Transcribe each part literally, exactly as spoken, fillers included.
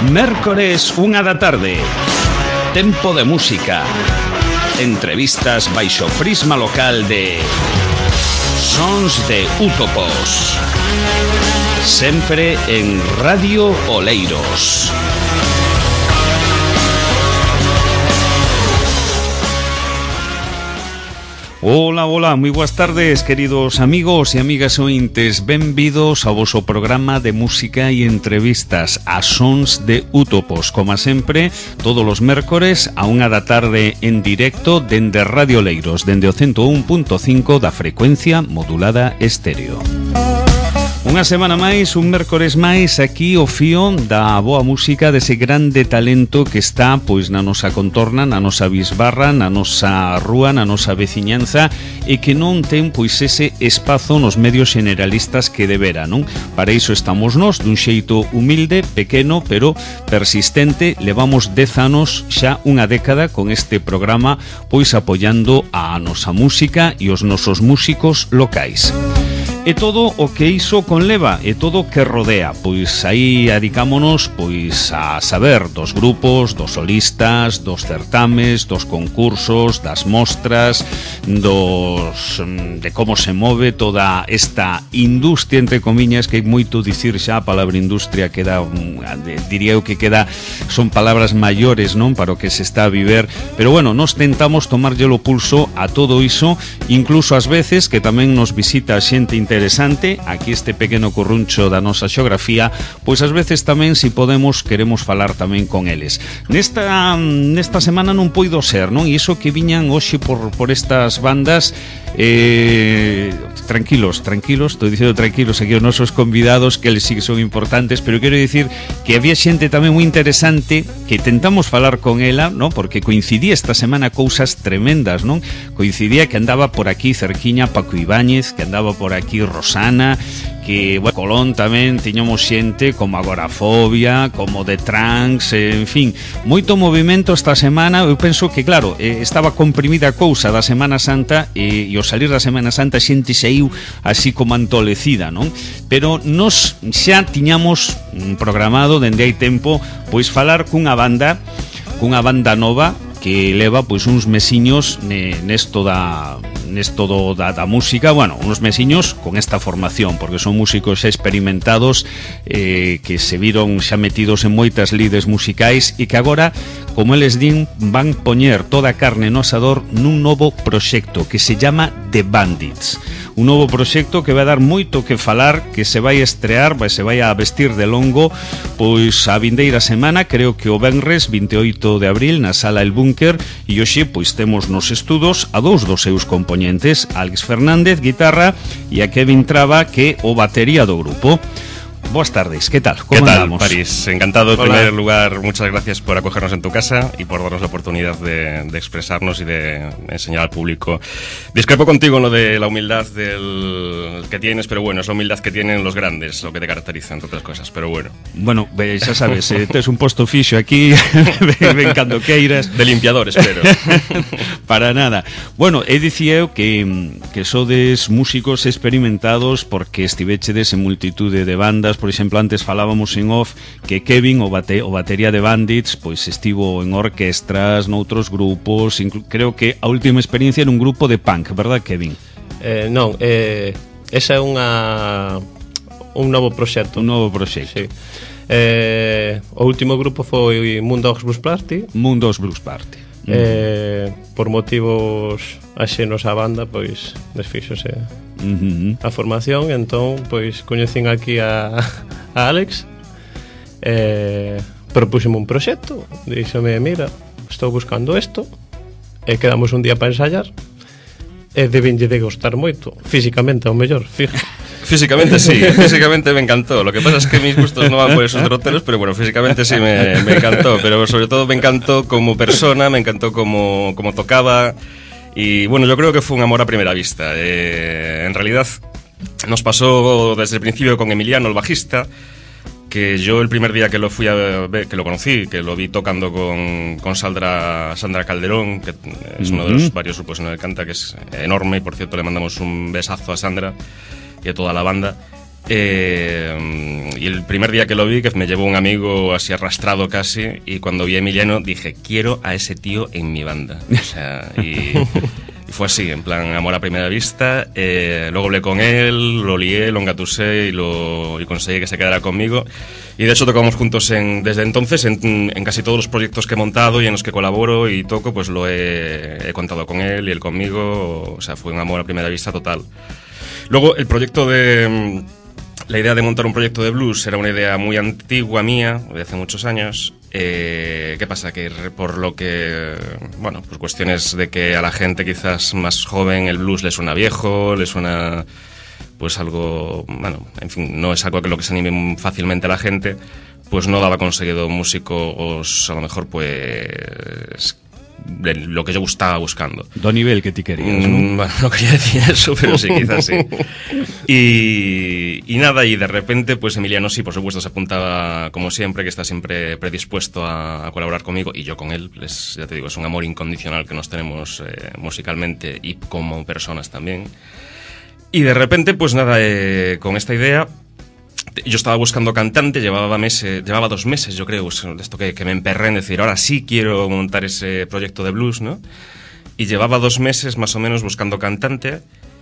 Mércores, unha da tarde. Tempo de música. Entrevistas baixo prisma local de Sons de Útopos. Sempre en Radio Oleiros. Ola, ola, moi boas tardes, queridos amigos e amigas ointes. Benvidos ao voso programa de música e entrevistas a Sons de Útopos. Como sempre, todos os mércores a unha da tarde en directo dende Radio Oleiros, dende o ciento un punto cinco da frecuencia modulada estéreo. Unha semana máis, un mércores máis, aquí o fío da boa música, dese grande talento que está pois na nosa contorna, na nosa bisbarra, na nosa rúa, na nosa veciñanza, e que non ten pois ese espazo nos medios generalistas que debera, non? Para iso estamos nós, dun xeito humilde, pequeno, pero persistente. Levamos dez anos, xa unha década, con este programa, pois apoiando a nosa música e os nosos músicos locais. E todo o que iso conleva, e todo o que rodea. Pois aí adicámonos pois a saber dos grupos, dos solistas, dos certames, dos concursos, das mostras, dos de como se move toda esta industria, entre comiñas, que é moito dicir xa a palabra industria, queda, diría eu que queda, son palabras maiores, non, para o que se está a viver, pero bueno, nos tentamos tomarlle o pulso a todo iso, incluso ás veces que tamén nos visita xente interesante interesante, aquí este pequeno curruncho da nosa xeografía, pois ás veces tamén, si podemos, queremos falar tamén con eles. Nesta nesta semana non poido ser, non? E iso que viñan hoxe por, por estas bandas, eh, tranquilos, tranquilos, estou dicindo tranquilos aquí os nosos convidados, que eles sí que son importantes, pero quero dicir que había xente tamén moi interesante que tentamos falar con ela, non? Porque coincidía esta semana cousas tremendas, non? Coincidía que andaba por aquí cerquiña Paco Ibáñez, que andaba por aquí Rosana, que, bueno, Colón tamén tiñamos xente como Agorafobia, como The Trunks, en fin, moito movimento esta semana. Eu penso que, claro, eh, estaba comprimida a cousa da Semana Santa e, e ao salir da Semana Santa xente saiu así como antolecida, non? Pero nos xa tiñamos programado dende hai tempo pois falar cunha banda, cunha banda nova que leva pois uns mesiños nesto da nesto do, da, da música, bueno, uns mesiños con esta formación, porque son músicos xa experimentados, eh, que se viron xa metidos en moitas lides musicais e que agora, como eles din, van poñer toda a carne no asador nun novo proxecto que se llama The Bandits. Un novo proxecto que vai dar moito que falar, que se vai estrear, vai, se vai a vestir de longo pois a vindeira semana, creo que o venres vinte e oito de abril na Sala El Búnker, e hoxe pois temos nos estudos a dous dos seus componentes, Alex Fernández, guitarra, e a Kevin Traba, que o batería do grupo. Boas tardes, ¿qué tal? ¿Cómo ¿Qué tal, andamos? París? Encantado. En Hola. primer lugar, muchas gracias por acogernos en tu casa y por darnos la oportunidad de, de expresarnos y de enseñar al público. Discrepo contigo en lo de la humildad del que tienes, pero bueno, es la humildad que tienen los grandes, lo que te caracteriza, entre otras cosas, pero bueno. Bueno, eh, xa sabes, eh, tes un posto fixo aquí, ven cando queiras. De limpiador, espero. Para nada. Bueno, e dicía eu que, que sodes músicos experimentados porque estivechedes en multitude de bandas. Por exemplo, antes falábamos en off que Kevin, o, bate, o batería de Bandits, pois estivo en orquestras, noutros grupos, inclu- creo que a última experiencia era un grupo de punk, verdad, Kevin? Eh, non, eh, esa é unha un novo proxecto. Un novo proxecto. Sí. Eh, o último grupo foi Moondogs Blues Party. Moondogs Blues Party. Eh, por motivos axenos á banda, pois desfíxose Uh-huh. a formación. Entón, pois coñecín aquí a, a Alex, eh, propúxeme un proxecto, díxome, mira, estou buscando isto, e quedamos un día para ensayar, e debinlle de gustar moito, físicamente ao mellor, fijo. Físicamente sí, físicamente me encantó. Lo que pasa es que mis gustos no van por esos derroteros, pero bueno, físicamente sí me, me encantó. Pero sobre todo me encantó como persona, me encantó como, como tocaba. Y bueno, yo creo que fue un amor a primera vista. Eh, en realidad nos pasó desde el principio con Emiliano, el bajista, que yo el primer día que lo fui a ver, que lo conocí, que lo vi tocando con, con Sandra, Sandra Calderón, que es uno de los varios grupos en el que canta, que es enorme, y por cierto le mandamos un besazo a Sandra y a toda la banda. Eh, y el primer día que lo vi, que me llevó un amigo así arrastrado casi, y cuando vi a Emiliano dije, quiero a ese tío en mi banda. O sea, y, y fue así, en plan amor a primera vista. Eh, luego hablé con él, lo lié, lo engatusé y, lo, y conseguí que se quedara conmigo. Y de hecho tocamos juntos en, desde entonces en, en casi todos los proyectos que he montado y en los que colaboro y toco, pues lo he, he contado con él y él conmigo. O sea, fue un amor a primera vista total. Luego el proyecto de... La idea de montar un proyecto de blues era una idea muy antigua mía, de hace muchos años. Eh, ¿Qué pasa? Que por lo que... Bueno, pues cuestiones de que a la gente quizás más joven el blues le suena viejo, le suena pues algo... Bueno, en fin, no es algo que lo que se anime fácilmente a la gente, pues no daba conseguido músicos, a lo mejor pues... de lo que yo estaba buscando. Do nivel que ti querías, ¿no? Mm, bueno, no quería decir eso, pero sí, quizás sí. Y, y nada, y de repente, pues Emiliano sí, por supuesto, se apuntaba como siempre, que está siempre predispuesto a, a colaborar conmigo, y yo con él, les, ya te digo, es un amor incondicional que nos tenemos eh, musicalmente y como personas también. Y de repente, pues nada, eh, con esta idea... Yo estaba buscando cantante, llevaba meses, llevaba dos meses, yo creo, de esto que, que me emperré en decir, ahora sí quiero montar ese proyecto de blues, ¿no? Y llevaba dos meses más o menos buscando cantante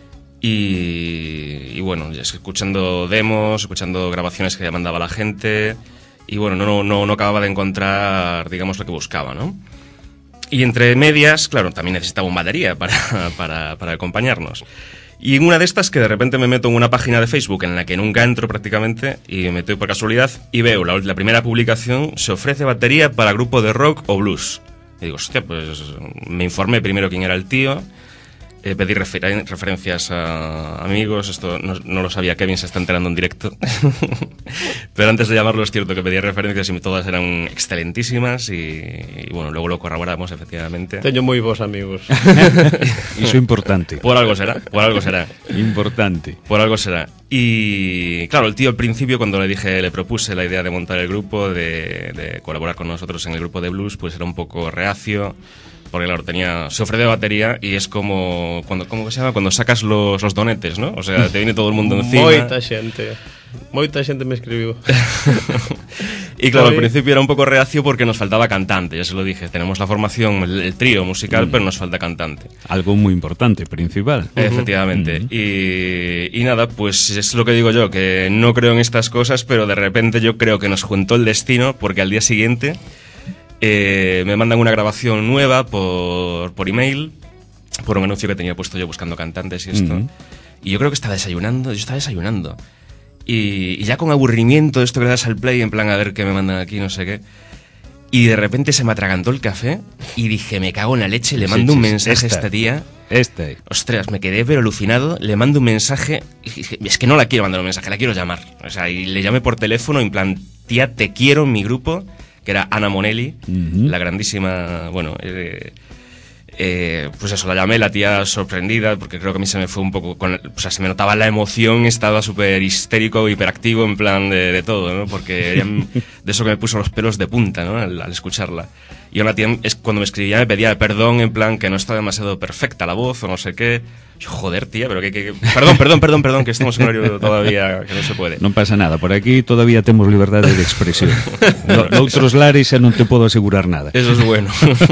y, y bueno, escuchando demos, escuchando grabaciones que ya mandaba la gente y bueno, no, no, no acababa de encontrar, digamos, lo que buscaba, ¿no? Y entre medias, claro, también necesitaba un batería para, para, para acompañarnos. Y en una de estas que de repente me meto en una página de Facebook en la que nunca entro prácticamente y me meto por casualidad y veo la, la primera publicación, se ofrece batería para grupo de rock o blues. Y digo, hostia, pues me informé primero quién era el tío, eh, pedí refer referencias a amigos, esto no, no lo sabía, Kevin se está enterando en directo, pero antes de llamarlo es cierto que pedí referencias y todas eran excelentísimas y, y bueno, luego lo corroboramos efectivamente. Teño moi bons amigos. Iso é importante. Por algo será, por algo será. Importante. Por algo será. Y claro, el tío al principio cuando le dije, le propuse la idea de montar el grupo, de, de colaborar con nosotros en el grupo de blues, pues era un poco reacio. Porque claro, tenía, se ofrece batería y es como, cuando, ¿cómo se llama? Cuando sacas los, los donetes, ¿no? O sea, te viene todo el mundo encima. Moita xente, moita xente me escribiu. Y claro, al principio era un poco reacio porque nos faltaba cantante, ya se lo dije. Tenemos la formación, el, el trío musical, mm. pero nos falta cantante. Algo muy importante, principal. Efectivamente. Uh-huh. y, y nada, pues es lo que digo yo, que no creo en estas cosas, pero de repente yo creo que nos juntó el destino porque al día siguiente... Eh, me mandan una grabación nueva por, por email, por un anuncio que tenía puesto yo buscando cantantes y esto. Uh-huh. Y yo creo que estaba desayunando, yo estaba desayunando. Y, y ya con aburrimiento, esto que le das al play, en plan a ver qué me mandan aquí, no sé qué. Y de repente se me atragantó el café y dije, me cago en la leche, le mando sí, un sí, mensaje esta, a esta tía. Este. Ostras, me quedé pero alucinado, le mando un mensaje, y dije, es que no la quiero mandar un mensaje, la quiero llamar. O sea, y le llamé por teléfono, en plan, tía, te quiero en mi grupo, que era Ana Monelli, uh-huh. la grandísima, bueno, eh, eh, pues eso, la llamé, la tía sorprendida, porque creo que a mí se me fue un poco, con, o sea, se me notaba la emoción, estaba súper histérico, hiperactivo, en plan de, de todo, ¿no? Porque ella, de eso que me puso los pelos de punta, ¿no? Al, al escucharla. Y una tía, es, cuando me escribía me pedía perdón, en plan que no estaba demasiado perfecta la voz o no sé qué. Yo, joder, tía, pero que, que... Perdón, perdón, perdón, perdón, que estamos en horario todavía que no se puede. Non pasa nada, por aquí todavía temos liberdade de expresión. No, noutros lares xa non te podo asegurar nada. Eso es bueno.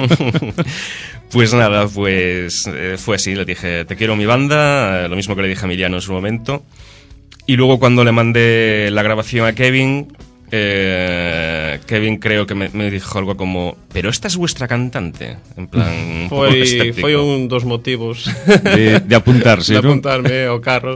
Pues nada, pues eh, fue así, le dije, te quiero mi banda, eh, lo mismo que le dije a Emiliano en su momento. Y luego cuando le mandé la grabación a Kevin... Eh, Kevin creo que me, me dijo algo como, pero esta es vuestra cantante, en plan un foi, pouco escéptico. Foi un dos motivos de, de apuntarse, de ¿no? apuntarme ao carro,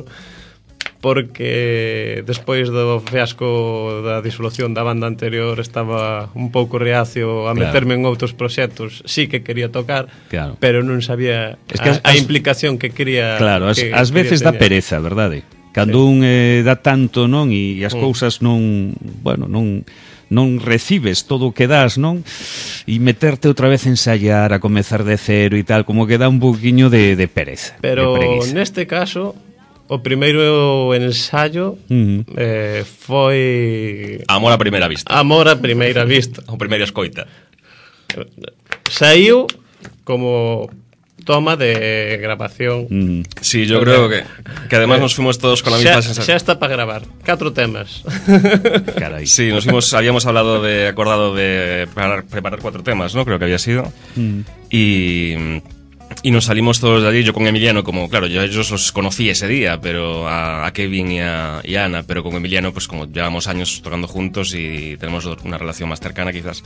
porque despois do fiasco da disolución da banda anterior estaba un pouco reacio a meterme claro. en outros proxectos. Sí que quería tocar, claro. pero non sabía es que a, as, a implicación que quería. Claro, as, que, as veces dá pereza, verdade? Cando un eh, dá tanto, non, e as mm. cousas non, bueno, non non recibes todo o que das, non? E meterte outra vez a ensayar, a comezar de cero e tal, como que dá un poquinho de, de pereza. Pero de neste caso, o primeiro ensayo uh-huh. eh, foi... Amor a primeira vista. Amor a primeira vista. O primeira escoita. Saiu como... toma de grabación. Mm. Sí, yo creo que, que además nos fuimos todos con la misma Xa, sensación. xa está para gravar. Catro temas. Caray. Sí, nos fuimos, habíamos hablado de, acordado de preparar, preparar cuatro temas, ¿no? Creo que había sido. Mm. Y, y nos salimos todos de allí, yo con Emiliano, como, claro, yo a ellos los conocí ese día, pero a, a Kevin y a, y a Ana, pero con Emiliano, pues como llevamos años tocando juntos y tenemos una relación más cercana quizás,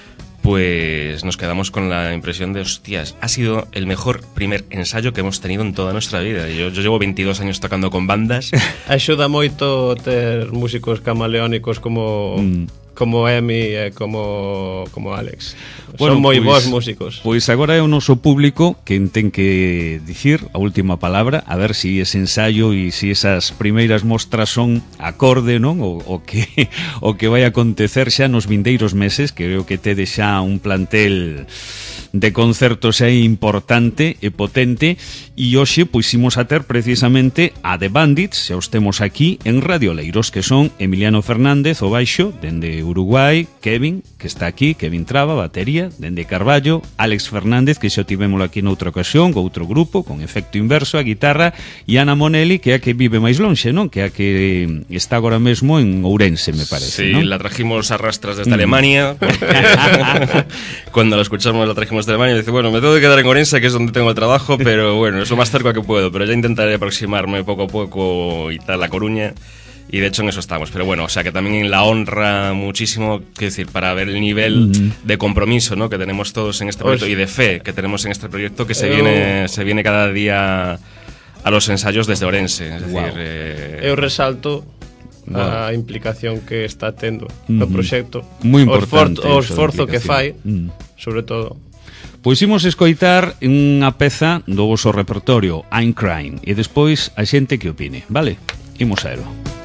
pues nos quedamos con la impresión de, hostias, ha sido el mejor primer ensayo que hemos tenido en toda nuestra vida. Yo, yo llevo veintidós años tocando con bandas. Axuda moito ter músicos camaleónicos como Mm. como Emi e como como Alex. Bueno, Son moi pois- bons músicos. Pois agora é o noso público quen ten que dicir a última palabra, a ver si ese ensayo e si esas primeiras mostras son acorde, non? O, o que o que vai acontecer xa nos vindeiros meses, que creo que tedes xa un plantel de concertos aí importante e potente, e hoxe pois imos a ter precisamente a The Bandits, xa os temos aquí en Radio Leiros, que son Emiliano Fernández, o baixo, dende Uruguai, Kevin, que está aquí, Kevin Traba, batería, dende Carballo, Alex Fernández, que xa o tivémolo aquí noutra ocasión, co outro grupo, con efecto inverso, a guitarra, e Ana Monelli, que é a que vive máis lonxe, non? Que é a que está agora mesmo en Ourense, me parece, Sí, non? la trajimos a rastras desde Alemania, porque cuando la escuchamos la trajimos de Alemania y dice, bueno, me tengo que quedar en Orense, que es donde tengo el trabajo, pero bueno, es lo más cerca que puedo, pero ya intentaré aproximarme poco a poco y tal a Coruña, y de hecho en eso estamos, pero bueno, o sea que también la honra muchísimo, quiero decir, para ver el nivel Mm. de compromiso, ¿no?, que tenemos todos en este proyecto Pues- y de fe que tenemos en este proyecto, que se Eu- viene se viene cada día a los ensayos desde Orense, es decir, Guau. eh, Eu resalto Wow. a implicación que está tendo no Ujú. proxecto. Moi O importante esforzo, o eso, esforzo que fai, implicación. Mm. sobre todo. Pois imos escoitar unha peza do voso repertorio, I'm Crying, e despois a xente que opine, vale? Imos a elo.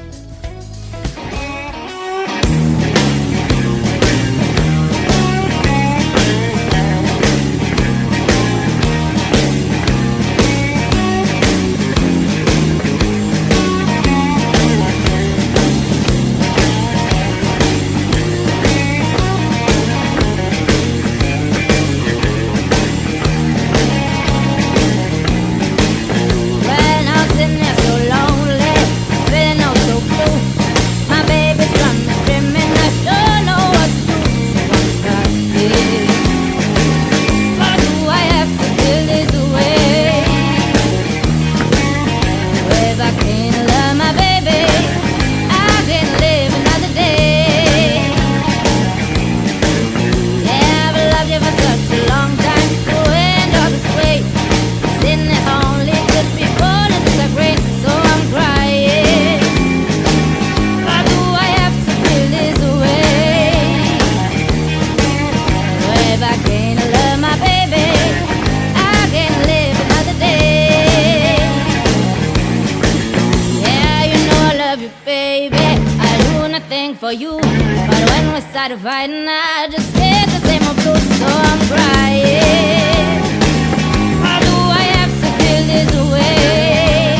When I was sitting there so lonely, feeling oh so blue, my baby's running, dreaming, I don't know what to do. So I'm crying. Why do I have to feel this way? If I can't love my baby, I can't live another day. Yeah, I've loved you for such a long time, to end up this way. Sitting there only just before the days are great, so I'm crying. Why do I have to feel this way? If I can't love my baby, I can't live another day. Yeah, you know I love you, baby. I do nothing for you, but when we started fighting, I just get the same old blues, so I'm crying. Why do I have to feel this way?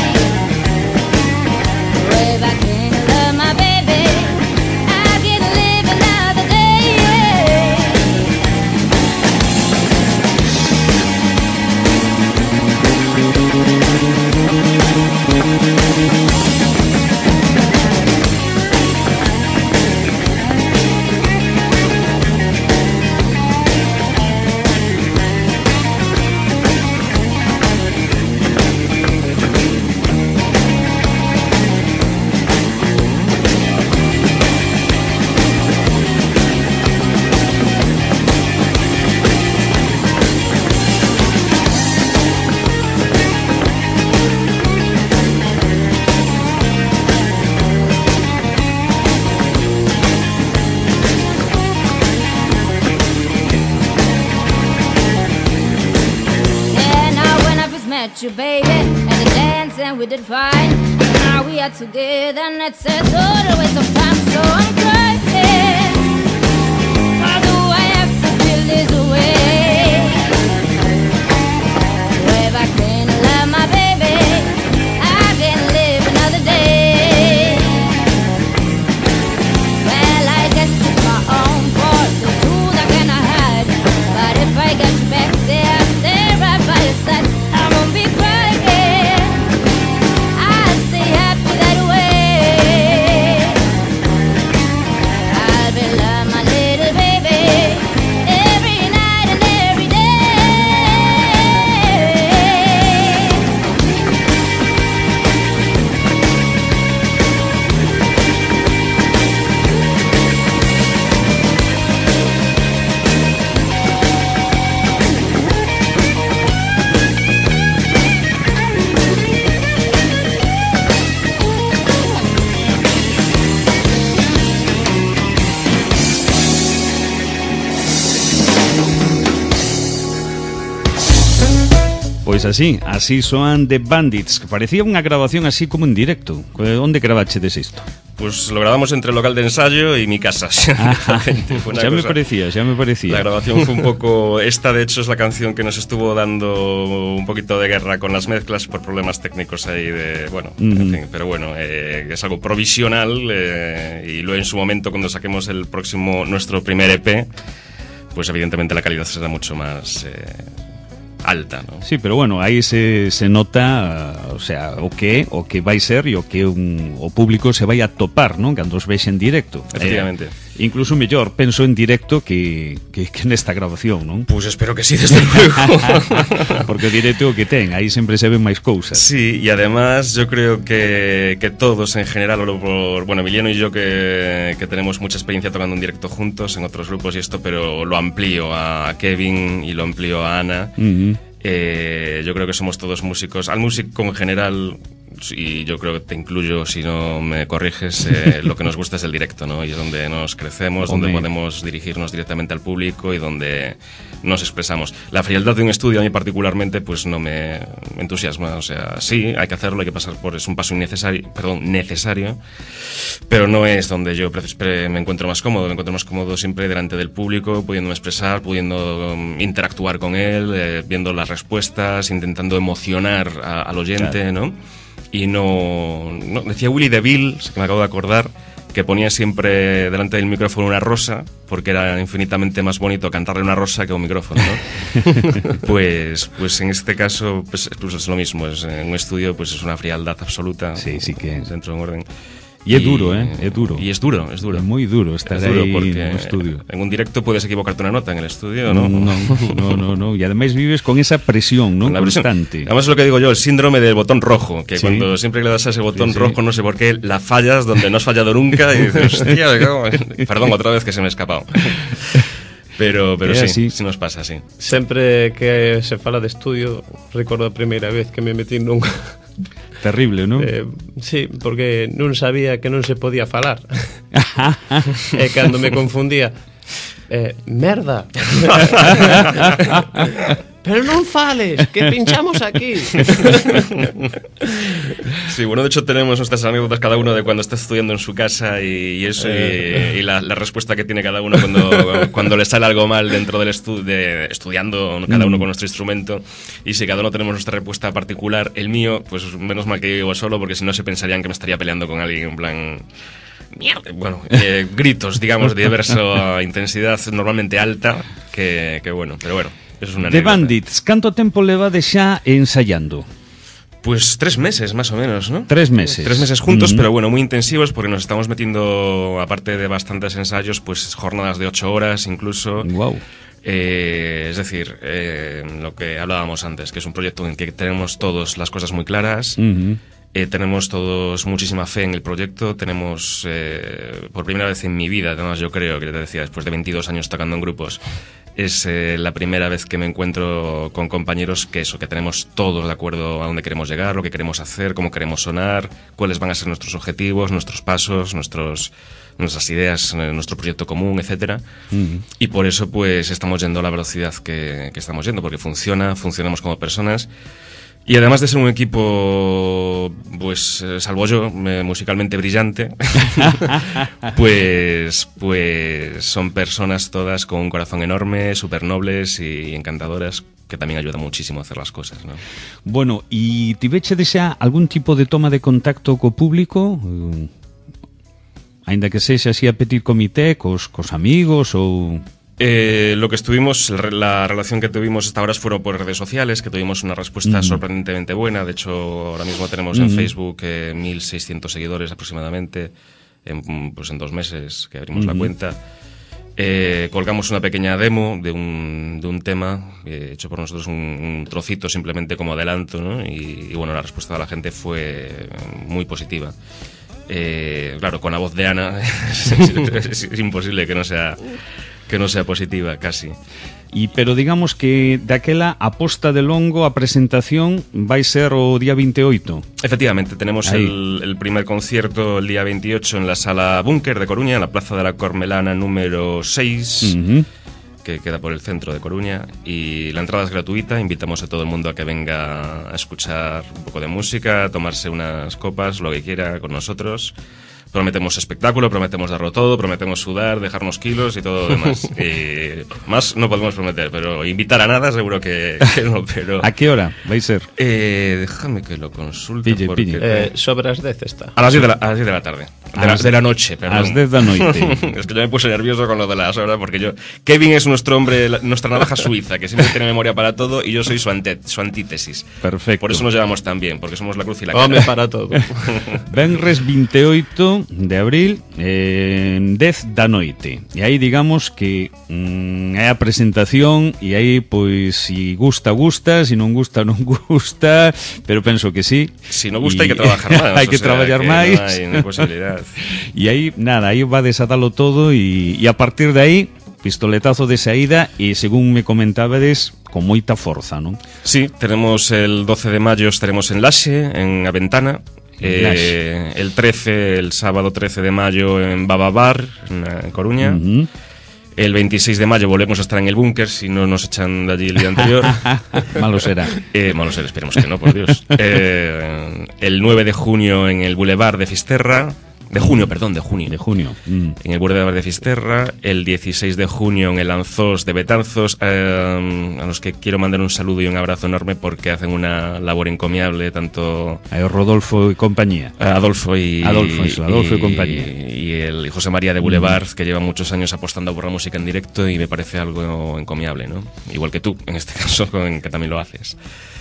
If I can't love my baby, I can't live another day. Yeah, now when I first met you, baby, at the dance and we did fine. Now we are together and it's a total waste of time, so I'm crying. Why do I have to feel this way? If I can't love my baby, I can't live another day. Well, I guess it's my own fault, the truth I cannot hide. But if I get you back there, I'll stay right by your side. Pois así, así soan The Bandits, que parecía unha grabación así como en directo. Onde gravachedes isto? Pues lo grabamos entre el local de ensayo y mi casa. Ah, ya me parecía, ya me parecía. La grabación fue un poco... Esta, de hecho, es la canción que nos estuvo dando un poquito de guerra con las mezclas por problemas técnicos ahí de... Bueno, mm-hmm. en fin, pero bueno, eh, es algo provisional eh, y luego en su momento, cuando saquemos el próximo, nuestro primer E P, pues evidentemente la calidad será mucho más... Eh, alta, ¿no? Sí, pero bueno, aí se, se nota, o sea, o que o que vai ser e o que un, o público se vai a topar, non? Cando os vexe en directo. Efectivamente. Eh, incluso mellor, penso en directo que, que, que nesta grabación, non? Pues espero que sí, desde luego. Porque o directo que ten, aí sempre se ven máis cousas. Sí, y además yo creo que, que todos en general, por, bueno, Emiliano y yo que, que tenemos mucha experiencia tocando en directo juntos en otros grupos y esto, pero lo amplío a Kevin y lo amplío a Ana. Uh-huh. Eh, yo creo que somos todos músicos. Al músico en general, y yo creo que te incluyo si no me corriges, eh, lo que nos gusta es el directo, ¿no? Y es donde nos crecemos, donde podemos dirigirnos directamente al público y donde nos expresamos. La frialdad de un estudio a mí particularmente pues no me entusiasma, o sea, sí, hay que hacerlo, hay que pasar por, es un paso innecesario, perdón, necesario, pero no es donde yo me encuentro más cómodo. Me encuentro más cómodo siempre delante del público, pudiéndome expresar, pudiendo um, interactuar con él, eh, viendo las respuestas, intentando emocionar a, al oyente, claro. ¿no? Y no, no... Decía Willy DeVille, que me acabo de acordar, que ponía siempre delante del micrófono una rosa, porque era infinitamente más bonito cantarle una rosa que un micrófono, ¿no? pues, pues en este caso pues, pues es lo mismo, es, en un estudio pues es una frialdad absoluta. Sí, sí que es. Dentro de un orden. Y es duro, ¿eh? Es duro. Y es duro, es duro. Es muy duro estar es duro ahí porque en un estudio. En un directo puedes equivocarte una nota, en el estudio, ¿no? No, no, no, no. Y además vives con esa presión, ¿no? Constante. Presión. Además es lo que digo yo, el síndrome del botón rojo, que ¿sí? Cuando siempre le das a ese botón sí, sí. rojo, no sé por qué, la fallas donde no has fallado nunca y dices, hostia, perdón, otra vez que se me ha escapado. Pero, pero sí, así. Sí nos pasa, sí. Sempre que se fala de estudio, recordo a primeira vez que me metí nun... Terrible, non? Eh, sí, porque non sabía que non se podía falar. E cando me confundía, eh, merda. Pero non fales, que pinchamos aquí. Sí, bueno, de hecho tenemos nuestras anécdotas cada uno de cuando está estudiando en su casa y, y eso, y, y la, la respuesta que tiene cada uno cuando, cuando le sale algo mal dentro del estudio, de, estudiando cada uno con nuestro instrumento. Y si cada uno tenemos nuestra respuesta particular, el mío, pues menos mal que vivo solo, porque si no se pensarían que me estaría peleando con alguien en plan... Mierda. Bueno, eh, gritos, digamos, de diversa intensidad, normalmente alta, que, que bueno, pero bueno. Eso es una The Bandits, canto tempo levades xa ensayando? Pues tres meses, más o menos, ¿no? Tres meses. Tres meses juntos, mm-hmm. pero bueno, muy intensivos porque nos estamos metiendo, aparte de bastantes ensayos, pues jornadas de ocho horas incluso. Wow. Eh, es decir, eh, lo que hablábamos antes, que es un proyecto en el que tenemos todos las cosas muy claras. Mm-hmm. Eh, tenemos todos muchísima fe en el proyecto. Tenemos, eh, por primera vez en mi vida, además yo creo, que te decía, después de veintidós años tocando en grupos, es eh, la primera vez que me encuentro con compañeros que eso, que tenemos todos de acuerdo a dónde queremos llegar, lo que queremos hacer, cómo queremos sonar, cuáles van a ser nuestros objetivos, nuestros pasos, nuestros, nuestras ideas, nuestro proyecto común, etcétera. Uh-huh. Y por eso pues estamos yendo a la velocidad que, que estamos yendo, porque funciona, funcionamos como personas. Y además de ser un equipo, pues, eh, salvo yo, eh, musicalmente brillante, pues, pues son personas todas con un corazón enorme, súper nobles y encantadoras, que también ayuda muchísimo a hacer las cosas, ¿no? Bueno, ¿y tiveche xa algún tipo de toma de contacto co público? Uh, ainda que sexa así a petit comité, cos, cos amigos ou... Eh, lo que estuvimos, la relación que tuvimos hasta ahora fueron por redes sociales, que tuvimos una respuesta mm. sorprendentemente buena. De hecho, ahora mismo tenemos mm. en Facebook eh, mil seiscientos seguidores aproximadamente, en, pues en dos meses que abrimos mm. la cuenta. Eh, colgamos una pequeña demo de un, de un tema eh, hecho por nosotros, un, un trocito simplemente como adelanto, ¿no? Y, y bueno, la respuesta de la gente fue muy positiva. Eh, claro, con la voz de Ana es, es, es imposible que no sea... que no sea positiva, casi. Y pero digamos que daquela aposta de longo a presentación vai ser o día veintiocho. Efectivamente, tenemos el, el primer concierto el día veintiocho en la Sala Búnker de Coruña, en la Plaza de la Cormelana número seis. Uh-huh. que queda por el centro de Coruña, y la entrada es gratuita. Invitamos a todo el mundo a que venga a escuchar un poco de música, a tomarse unas copas, lo que quiera con nosotros. Prometemos espectáculo, prometemos darlo todo, prometemos sudar, dejarnos kilos y todo lo demás. Y más no podemos prometer, pero invitar a nada seguro que, que no. Pero ¿A qué hora va a ser? Eh, déjame que lo consulte. Pille, porque pille. Eh, sobre as dez está. A las diez de la, a las diez de la tarde. De A la, las- de la noche, perdón. a las diez de la noche. Es que yo me puse nervioso con lo de las horas, porque yo... Kevin es nuestro hombre, la- nuestra navaja suiza, que siempre tiene memoria para todo, y yo soy su, ante, su antítesis. Perfecto. Por eso nos llevamos tan bien, porque somos la cruz y la cara. Home para todo. Venres veintiocho de abril, eh, dez da noite. E aí digamos que mm, é a presentación, e aí pois si gusta, gusta, si non gusta, non gusta, pero penso que sí. Si no gusta, Y- hay que trabajar más. hai que o sea, traballar que máis. No hay, no hay posibilidad. E aí, nada, aí va a desatalo todo, e, e a partir de aí, pistoletazo de saída, e según me comentábades, con moita forza, non? Sí, tenemos el doce de mayo, estaremos en Laxe, en A Ventana. Eh, el trece, el sábado trece de mayo en Bababar, en, en Coruña. Uh-huh. El veintiséis de mayo volvemos a estar en el búnker, si no nos echan de allí el día anterior. Malo será. Eh, malo ser, esperemos que no, por Dios. Eh, el nueve de junio en el Boulevard de Fisterra. De junio, perdón, de junio. De junio. Mm. En el Boulevard de Fisterra. El dieciséis de junio en el Anzós de Betanzos, eh, a los que quiero mandar un saludo y un abrazo enorme porque hacen una labor encomiable, tanto Aí o Rodolfo e compañía. Adolfo y Adolfo, eso, Adolfo y compañía. y el José María de Boulevard, que lleva muchos años apostando por la música en directo, y me parece algo encomiable, ¿no? Igual que tú, en este caso, con que también lo haces.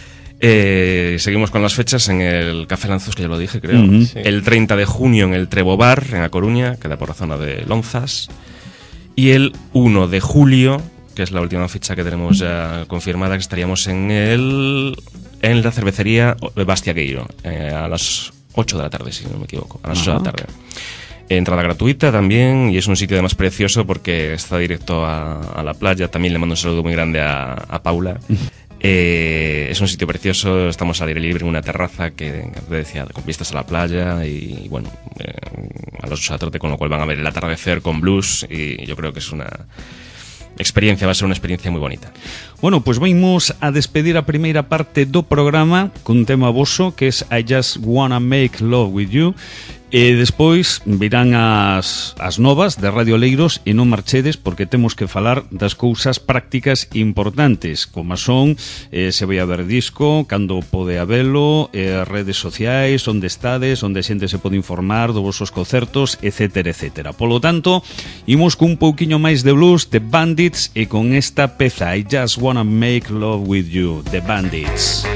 Eh, seguimos con las fechas en el Café Lanzos, que ya lo dije, creo. Ujú. Sí. El treinta de junio en el Trevo Bar, en A Coruña, queda por la zona de Lonzas. Y el uno de julio, que es la última fecha que tenemos ya confirmada, que estaríamos en el en la cervecería Bastiagueiro, eh, a las ocho de la tarde, si no me equivoco, a las ocho de la Ajá. tarde. Entrada gratuita también, y es un sitio además precioso porque está directo a, a la playa. También le mando un saludo muy grande a, a Paula. Eh, es un sitio precioso, estamos al aire libre en una terraza que te decía, con vistas a la playa, y, y bueno, eh, a los ocho de la tarde, con lo cual van a ver el atardecer con blues, y yo creo que es una experiencia, va a ser una experiencia muy bonita. Bueno, pois pues vamos a despedir a primeira parte do programa cun tema voso, que es I Just Wanna Make Love With You. E despois virán as, as novas de Radio Leiros, e non marchedes porque temos que falar das cousas prácticas importantes, como son eh, se vai haber disco, cando pode habelo, eh, redes sociais, onde estades, onde a xente se pode informar dos vosos concertos, etcétera, etcétera. Polo tanto, imos cun pouquiño máis de blues, The Bandits, e con esta peza I Just Wanna Make Love With You, The Bandits.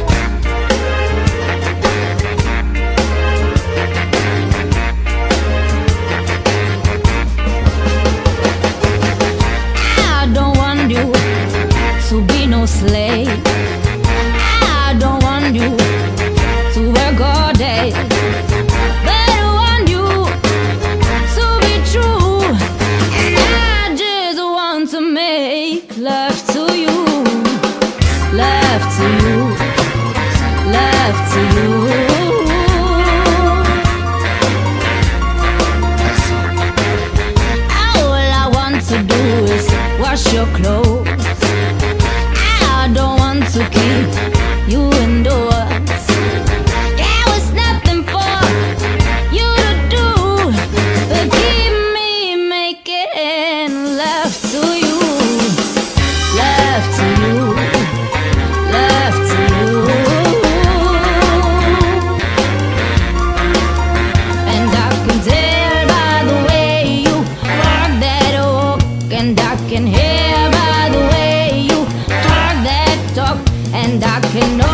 I don't want you to be no slave. I don't want you to work all day. But I want you to be true. I just want to make love to you. Love to you. Love to you. All I want to do is wash your clothes. I don't want to keep you indoors. There was nothing for you to do but keep me making love to you. Love to you. Love to you. And I can tell by the way you walk that walk, and I can hear by the way you talk that talk, and I can know